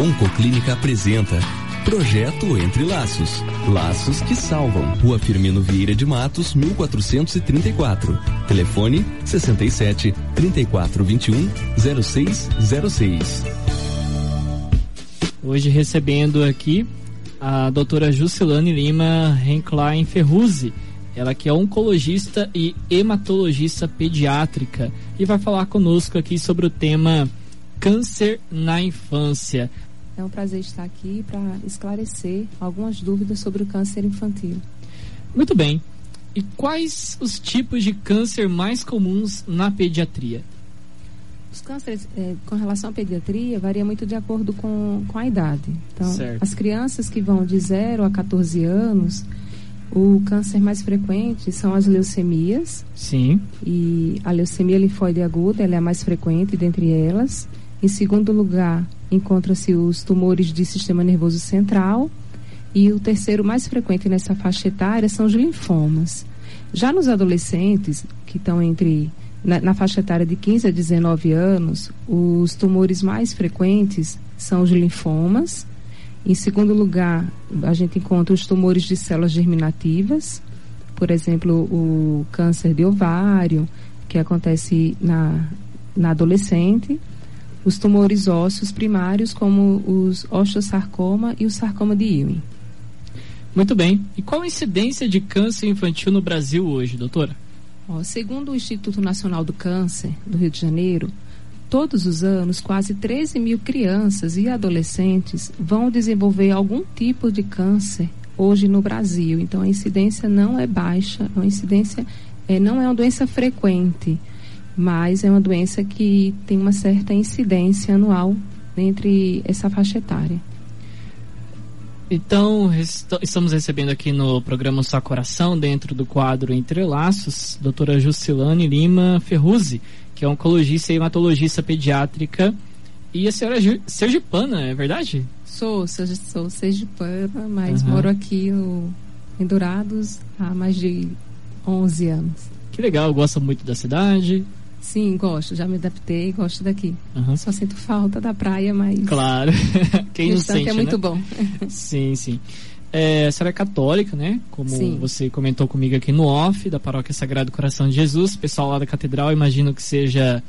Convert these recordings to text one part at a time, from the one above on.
Oncoclínica apresenta Projeto Entre Laços. Laços que salvam. Rua Firmino Vieira de Matos, 1434. Telefone 67 3421 0606. Hoje recebendo aqui a doutora Juscelane Lima Renklein Ferruzzi. Ela que é oncologista e hematologista pediátrica e vai falar conosco aqui sobre o tema câncer na infância. É um prazer estar aqui para esclarecer algumas dúvidas sobre o câncer infantil. Muito bem. E quais os tipos de câncer mais comuns na pediatria? Os cânceres, com relação à pediatria, varia muito de acordo com a idade. Então, certo. As crianças que vão de 0 a 14 anos, o câncer mais frequente são as leucemias. Sim. E a leucemia linfóide aguda, ela é a mais frequente dentre elas. Em segundo lugar, encontra-se os tumores de sistema nervoso central. E o terceiro mais frequente nessa faixa etária são os linfomas. Já nos adolescentes, que estão na faixa etária de 15 a 19 anos, os tumores mais frequentes são os linfomas. Em segundo lugar, a gente encontra os tumores de células germinativas, por exemplo, o câncer de ovário, que acontece na adolescente, os tumores ósseos primários, como os osteosarcoma e o sarcoma de Ewing. Muito bem. E qual a incidência de câncer infantil no Brasil hoje, doutora? Segundo o Instituto Nacional do Câncer do Rio de Janeiro, todos os anos, quase 13 mil crianças e adolescentes vão desenvolver algum tipo de câncer hoje no Brasil. Então, a incidência não é baixa, a incidência não é uma doença frequente, mas é uma doença que tem uma certa incidência anual entre essa faixa etária. Então, estamos recebendo aqui no programa Só Coração, dentro do quadro Entre Laços, doutora Juscelane Lima Ferruzzi, que é oncologista e hematologista pediátrica. E a senhora é sergipana, é verdade? Sou sergipana, mas moro aqui em Dourados há mais de 11 anos. Que legal, gosta muito da cidade? Sim, gosto, já me adaptei, gosto daqui. Só sinto falta da praia, mas... Claro, quem não sente, é muito né? bom. Sim, sim. A senhora é católica, né? Como sim. Você comentou comigo aqui no off, da Paróquia Sagrado Coração de Jesus. O pessoal lá da Catedral, imagino que seja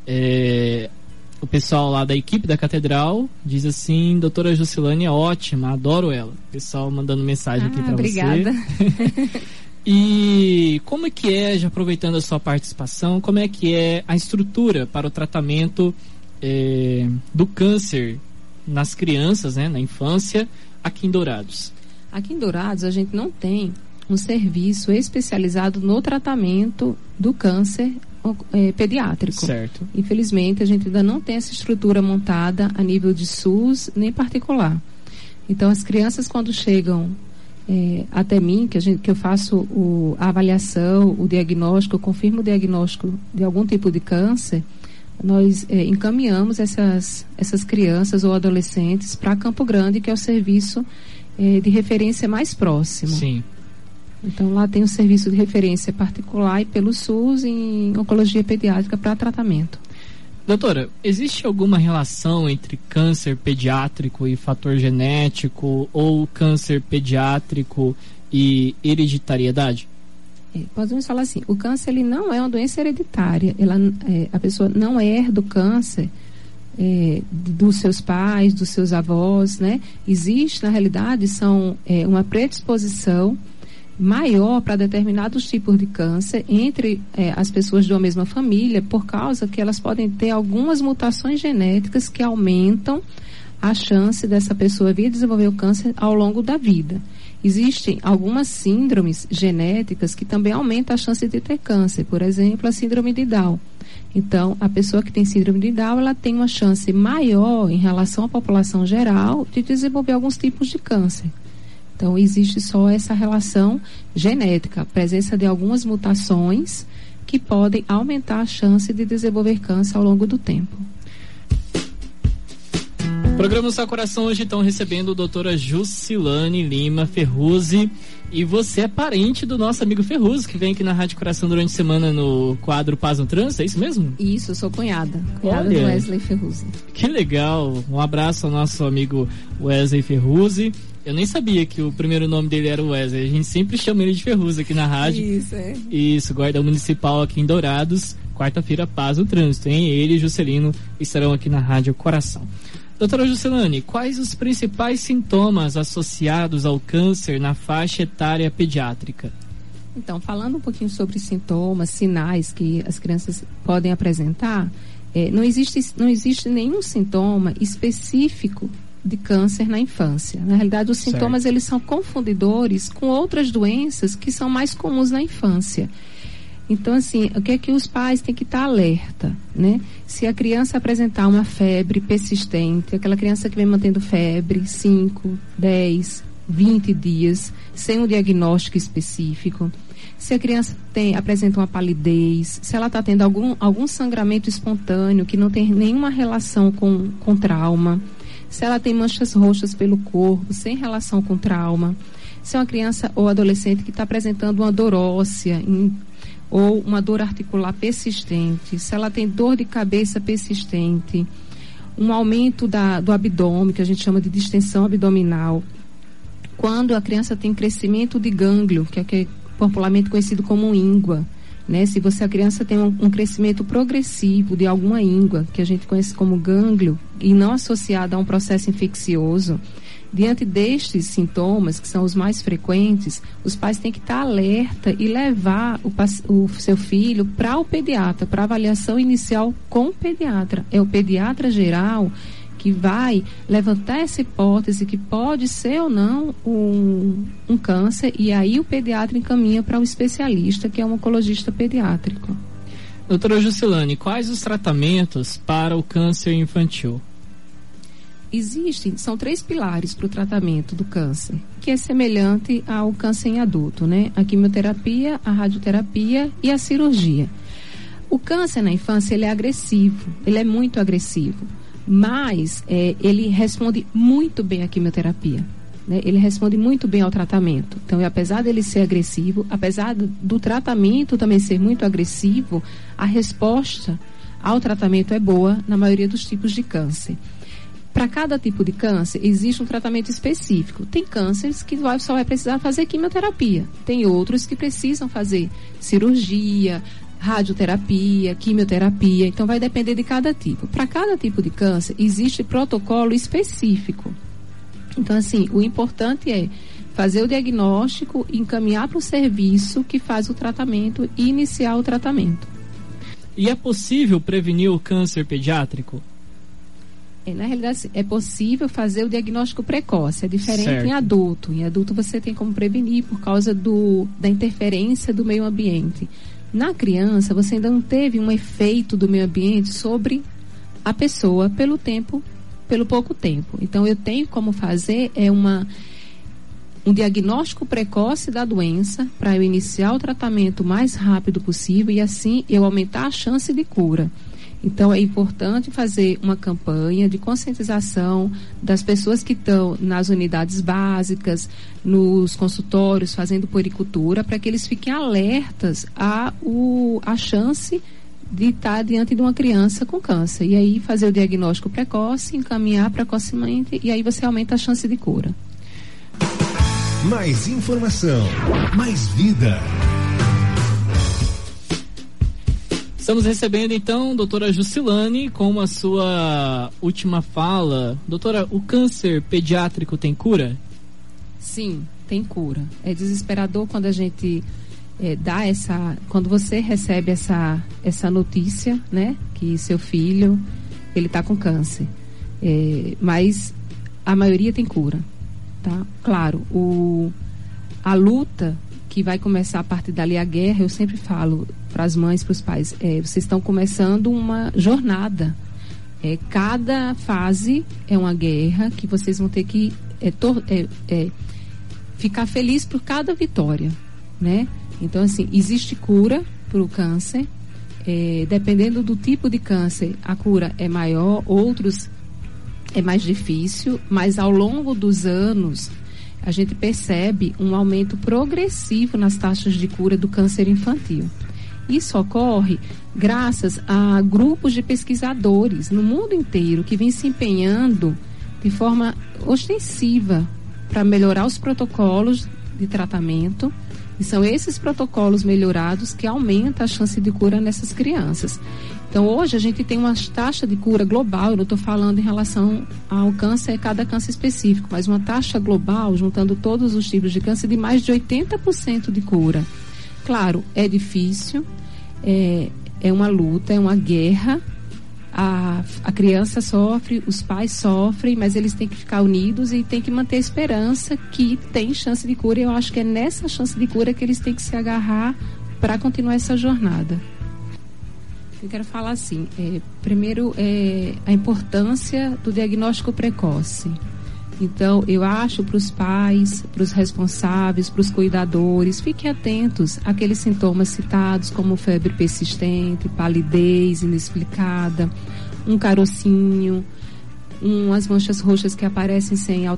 o pessoal lá da equipe da Catedral, diz assim: doutora Juscelane é ótima, adoro ela. O pessoal mandando mensagem aqui para você. Obrigada. E como é que já aproveitando a sua participação, como é que é a estrutura para o tratamento do câncer nas crianças, né, na infância, aqui em Dourados? Aqui em Dourados a gente não tem um serviço especializado no tratamento do câncer pediátrico. Certo. Infelizmente a gente ainda não tem essa estrutura montada a nível de SUS nem particular. Então as crianças, quando chegam até mim, que eu faço a avaliação, o diagnóstico, eu confirmo o diagnóstico de algum tipo de câncer, nós encaminhamos essas crianças ou adolescentes para Campo Grande, que é o serviço de referência mais próximo. Sim. Então lá tem o serviço de referência particular e pelo SUS em oncologia pediátrica para tratamento. Doutora, existe alguma relação entre câncer pediátrico e fator genético, ou câncer pediátrico e hereditariedade? Podemos falar assim, o câncer ele não é uma doença hereditária, a pessoa não herda o câncer dos seus pais, dos seus avós, né? Existe, na realidade, uma predisposição maior para determinados tipos de câncer entre as pessoas de uma mesma família, por causa que elas podem ter algumas mutações genéticas que aumentam a chance dessa pessoa vir desenvolver o câncer ao longo da vida. Existem algumas síndromes genéticas que também aumentam a chance de ter câncer, por exemplo, a síndrome de Down. Então, a pessoa que tem síndrome de Down, ela tem uma chance maior em relação à população geral de desenvolver alguns tipos de câncer. Então, existe só essa relação genética, a presença de algumas mutações que podem aumentar a chance de desenvolver câncer ao longo do tempo. O programa Só Coração hoje estão recebendo a doutora Juscelane Lima Ferruzzi, E você é parente do nosso amigo Ferruzzi, que vem aqui na Rádio Coração durante a semana no quadro Paz no Trânsito, é isso mesmo? Isso, eu sou cunhada do Wesley Ferruzzi. Que legal, um abraço ao nosso amigo Wesley Ferruzzi. Eu nem sabia que o primeiro nome dele era Wesley, a gente sempre chama ele de Ferruzzi aqui na rádio. Isso, é. Isso, guarda municipal aqui em Dourados, quarta-feira Paz no Trânsito, hein? Ele e Juscelino estarão aqui na Rádio Coração. Doutora Juscelane, quais os principais sintomas associados ao câncer na faixa etária pediátrica? Então, falando um pouquinho sobre sintomas, sinais que as crianças podem apresentar, não existe nenhum sintoma específico de câncer na infância. Na realidade, os sintomas eles são confundidores com outras doenças que são mais comuns na infância. Então, assim, o que é que os pais têm que estar alerta, né? Se a criança apresentar uma febre persistente, aquela criança que vem mantendo febre 5, 10, 20 dias, sem um diagnóstico específico, se a criança apresenta uma palidez, se ela está tendo algum sangramento espontâneo que não tem nenhuma relação com trauma, se ela tem manchas roxas pelo corpo, sem relação com trauma, se é uma criança ou adolescente que está apresentando uma dor óssea, ou uma dor articular persistente, se ela tem dor de cabeça persistente, um aumento do abdômen, que a gente chama de distensão abdominal, quando a criança tem crescimento de gânglio, que é popularmente conhecido como íngua, né? Se a criança tem um crescimento progressivo de alguma íngua, que a gente conhece como gânglio, e não associada a um processo infeccioso, diante destes sintomas, que são os mais frequentes, os pais têm que estar alerta e levar o seu filho para o pediatra, para avaliação inicial com o pediatra. É o pediatra geral que vai levantar essa hipótese que pode ser ou não um câncer, e aí o pediatra encaminha para o especialista, que é um oncologista pediátrico. Doutora Juscelane, quais os tratamentos para o câncer infantil? São 3 pilares para o tratamento do câncer, que é semelhante ao câncer em adulto, né? A quimioterapia, a radioterapia e a cirurgia. O câncer na infância, ele é agressivo, ele é muito agressivo, mas ele responde muito bem à quimioterapia, né? Ele responde muito bem ao tratamento. Então, apesar dele ser agressivo, apesar do tratamento também ser muito agressivo, a resposta ao tratamento é boa na maioria dos tipos de câncer. Para cada tipo de câncer, existe um tratamento específico. Tem cânceres que só vai precisar fazer quimioterapia. Tem outros que precisam fazer cirurgia, radioterapia, quimioterapia. Então, vai depender de cada tipo. Para cada tipo de câncer, existe protocolo específico. Então, assim, o importante é fazer o diagnóstico, encaminhar para o serviço que faz o tratamento e iniciar o tratamento. E é possível prevenir o câncer pediátrico? Na realidade, é possível fazer o diagnóstico precoce, é diferente em adulto. Em adulto você tem como prevenir por causa da interferência do meio ambiente. Na criança, você ainda não teve um efeito do meio ambiente sobre a pessoa pelo pouco tempo. Então, eu tenho como fazer um diagnóstico precoce da doença para eu iniciar o tratamento o mais rápido possível e assim eu aumentar a chance de cura. Então, é importante fazer uma campanha de conscientização das pessoas que estão nas unidades básicas, nos consultórios, fazendo puericultura, para que eles fiquem alertas à chance de estar diante de uma criança com câncer. E aí, fazer o diagnóstico precoce, encaminhar precocemente, e aí você aumenta a chance de cura. Mais informação, mais vida. Estamos recebendo então a doutora Juscelane com a sua última fala. Doutora, o câncer pediátrico tem cura? Sim, tem cura. É desesperador quando a gente quando você recebe essa notícia, né, que seu filho, ele está com câncer. Mas a maioria tem cura, tá? Claro, a luta que vai começar a partir dali, a guerra, eu sempre falo para as mães, para os pais, vocês estão começando uma jornada. Cada fase é uma guerra que vocês vão ter que ficar feliz por cada vitória, né? Então, assim, existe cura para o câncer. Dependendo do tipo de câncer, a cura é maior, outros é mais difícil, mas ao longo dos anos a gente percebe um aumento progressivo nas taxas de cura do câncer infantil. Isso ocorre graças a grupos de pesquisadores no mundo inteiro que vêm se empenhando de forma ostensiva para melhorar os protocolos de tratamento, e são esses protocolos melhorados que aumentam a chance de cura nessas crianças. Então, hoje a gente tem uma taxa de cura global, eu não estou falando em relação ao câncer, cada câncer específico, mas uma taxa global, juntando todos os tipos de câncer, de mais de 80% de cura. Claro, é difícil, é uma luta, é uma guerra, a criança sofre, os pais sofrem, mas eles têm que ficar unidos e têm que manter a esperança que tem chance de cura. Eu acho que é nessa chance de cura que eles têm que se agarrar para continuar essa jornada. Eu quero falar assim, primeiro, a importância do diagnóstico precoce. Então, eu acho para os pais, para os responsáveis, para os cuidadores, fiquem atentos àqueles sintomas citados, como febre persistente, palidez inexplicada, um carocinho, umas manchas roxas que aparecem sem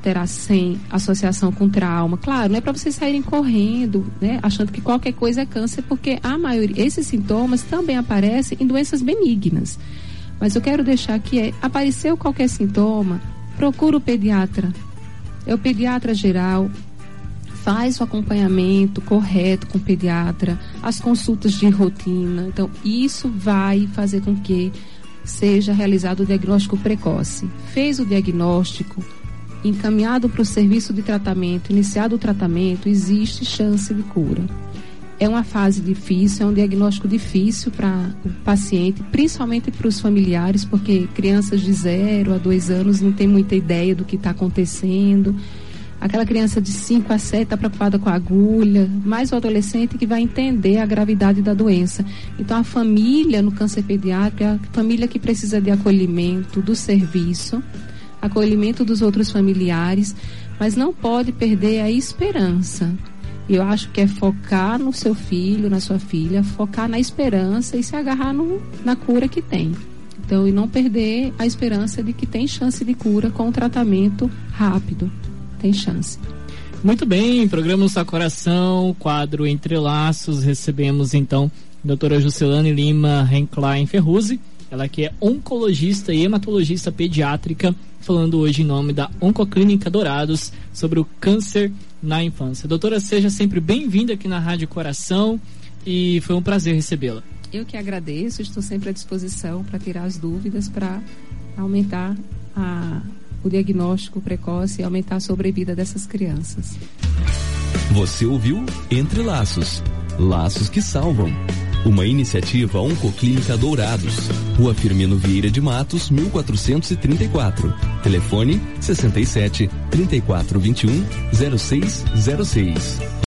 associação com trauma. Claro, não é para vocês saírem correndo, né, achando que qualquer coisa é câncer, porque a maioria, esses sintomas também aparecem em doenças benignas. Mas eu quero deixar que apareceu qualquer sintoma, procura o pediatra. É o pediatra geral, faz o acompanhamento correto com o pediatra, as consultas de rotina. Então, isso vai fazer com que seja realizado o diagnóstico precoce. Fez o diagnóstico, encaminhado para o serviço de tratamento, iniciado o tratamento, existe chance de cura. É uma fase difícil, é um diagnóstico difícil para o paciente, principalmente para os familiares, porque crianças de 0 a 2 anos não têm muita ideia do que está acontecendo. Aquela criança de 5 a 7 está preocupada com a agulha, mais o adolescente que vai entender a gravidade da doença. Então, a família no câncer pediátrico é a família que precisa de acolhimento do serviço, acolhimento dos outros familiares, mas não pode perder a esperança. Eu acho que é focar no seu filho, na sua filha, focar na esperança e se agarrar na cura que tem. Então, e não perder a esperança de que tem chance de cura com um tratamento rápido. Tem chance. Muito bem, programa Nosso Coração, quadro Entre Laços. Recebemos então a doutora Juscelane Lima Renklein Ferruzzi, ela que é oncologista e hematologista pediátrica, falando hoje em nome da Oncoclínica Dourados sobre o câncer na infância. Doutora, seja sempre bem-vinda aqui na Rádio Coração e foi um prazer recebê-la. Eu que agradeço, estou sempre à disposição para tirar as dúvidas, para aumentar o diagnóstico precoce e aumentar a sobrevida dessas crianças. Você ouviu Entre Laços, Laços que Salvam. Uma iniciativa Oncoclínica Dourados, Rua Firmino Vieira de Matos, 1434. Telefone 67 3421 0606.